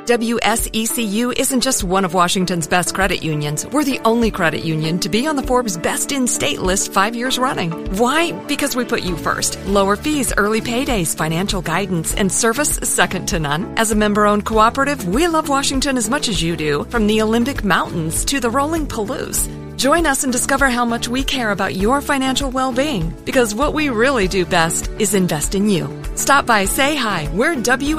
WSECU isn't just one of Washington's best credit unions. We're the only credit union to be on the Forbes Best in State list 5 years running. Why? Because we put you first. Lower fees, early paydays, financial guidance, and service second to none. As a member-owned cooperative, we love Washington as much as you do, from the Olympic Mountains to the rolling Palouse. Join us and discover how much we care about your financial well-being, because what we really do best is invest in you. Stop by, say hi. We're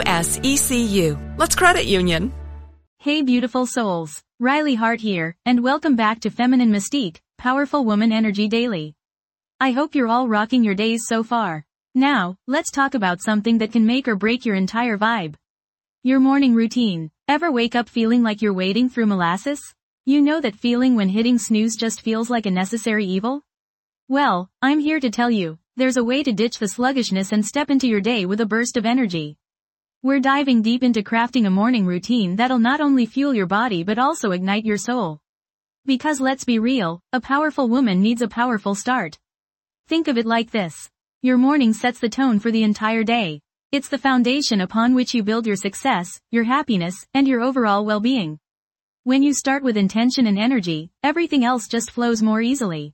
WSECU. Let's credit union. Hey beautiful souls, Riley Hart here, and welcome back to Feminine Mystique, Powerful Woman Energy Daily. I hope you're all rocking your days so far. Now, let's talk about something that can make or break your entire vibe. Your morning routine. Ever wake up feeling like you're wading through molasses? You know that feeling when hitting snooze just feels like a necessary evil? Well, I'm here to tell you, there's a way to ditch the sluggishness and step into your day with a burst of energy. We're diving deep into crafting a morning routine that'll not only fuel your body but also ignite your soul. Because let's be real, a powerful woman needs a powerful start. Think of it like this. Your morning sets the tone for the entire day. It's the foundation upon which you build your success, your happiness, and your overall well-being. When you start with intention and energy, everything else just flows more easily.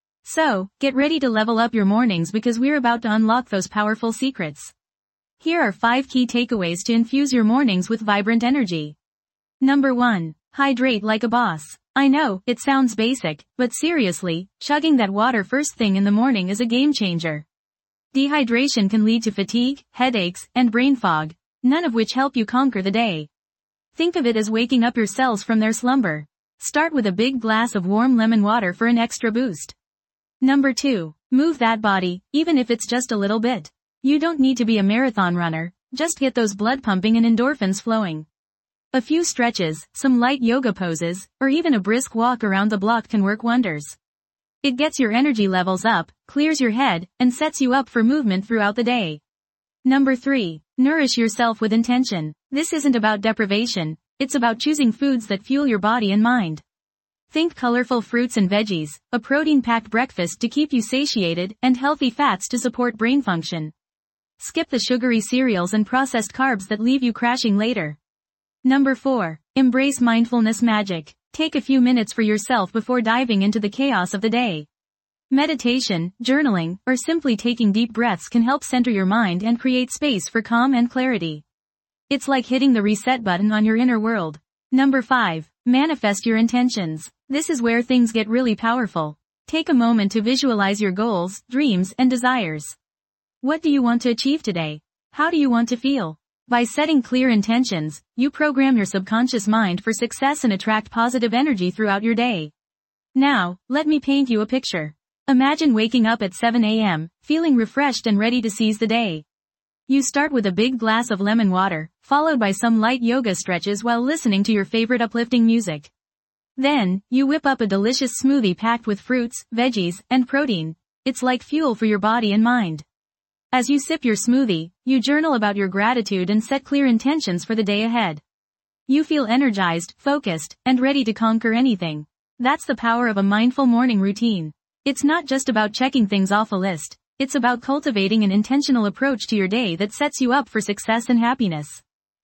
So, get ready to level up your mornings because we're about to unlock those powerful secrets. Here are 5 key takeaways to infuse your mornings with vibrant energy. Number 1. Hydrate like a boss. I know, it sounds basic, but seriously, chugging that water first thing in the morning is a game changer. Dehydration can lead to fatigue, headaches, and brain fog, none of which help you conquer the day. Think of it as waking up your cells from their slumber. Start with a big glass of warm lemon water for an extra boost. Number 2. Move that body, even if it's just a little bit. You don't need to be a marathon runner, just get those blood pumping and endorphins flowing. A few stretches, some light yoga poses, or even a brisk walk around the block can work wonders. It gets your energy levels up, clears your head, and sets you up for movement throughout the day. Number 3. Nourish yourself with intention. This isn't about deprivation, it's about choosing foods that fuel your body and mind. Think colorful fruits and veggies, a protein-packed breakfast to keep you satiated, and healthy fats to support brain function. Skip the sugary cereals and processed carbs that leave you crashing later. Number 4. Embrace mindfulness magic. Take a few minutes for yourself before diving into the chaos of the day. Meditation, journaling, or simply taking deep breaths can help center your mind and create space for calm and clarity. It's like hitting the reset button on your inner world. Number 5. Manifest your intentions. This is where things get really powerful. Take a moment to visualize your goals, dreams, and desires. What do you want to achieve today? How do you want to feel? By setting clear intentions, you program your subconscious mind for success and attract positive energy throughout your day. Now, let me paint you a picture. Imagine waking up at 7 a.m., feeling refreshed and ready to seize the day. You start with a big glass of lemon water, followed by some light yoga stretches while listening to your favorite uplifting music. Then, you whip up a delicious smoothie packed with fruits, veggies, and protein. It's like fuel for your body and mind. As you sip your smoothie, you journal about your gratitude and set clear intentions for the day ahead. You feel energized, focused, and ready to conquer anything. That's the power of a mindful morning routine. It's not just about checking things off a list. It's about cultivating an intentional approach to your day that sets you up for success and happiness.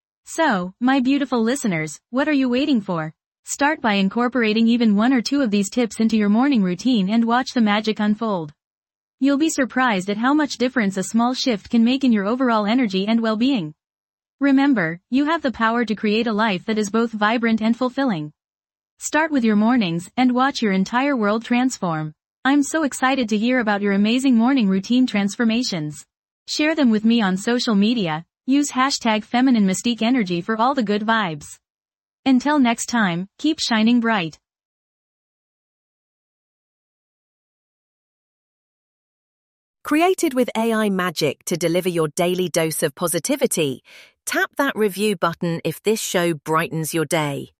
So, my beautiful listeners, what are you waiting for? Start by incorporating even 1 or 2 of these tips into your morning routine and watch the magic unfold. You'll be surprised at how much difference a small shift can make in your overall energy and well-being. Remember, you have the power to create a life that is both vibrant and fulfilling. Start with your mornings and watch your entire world transform. I'm so excited to hear about your amazing morning routine transformations. Share them with me on social media. Use hashtag Feminine Mystique Energy for all the good vibes. Until next time, keep shining bright. Created with AI magic to deliver your daily dose of positivity, tap that review button if this show brightens your day.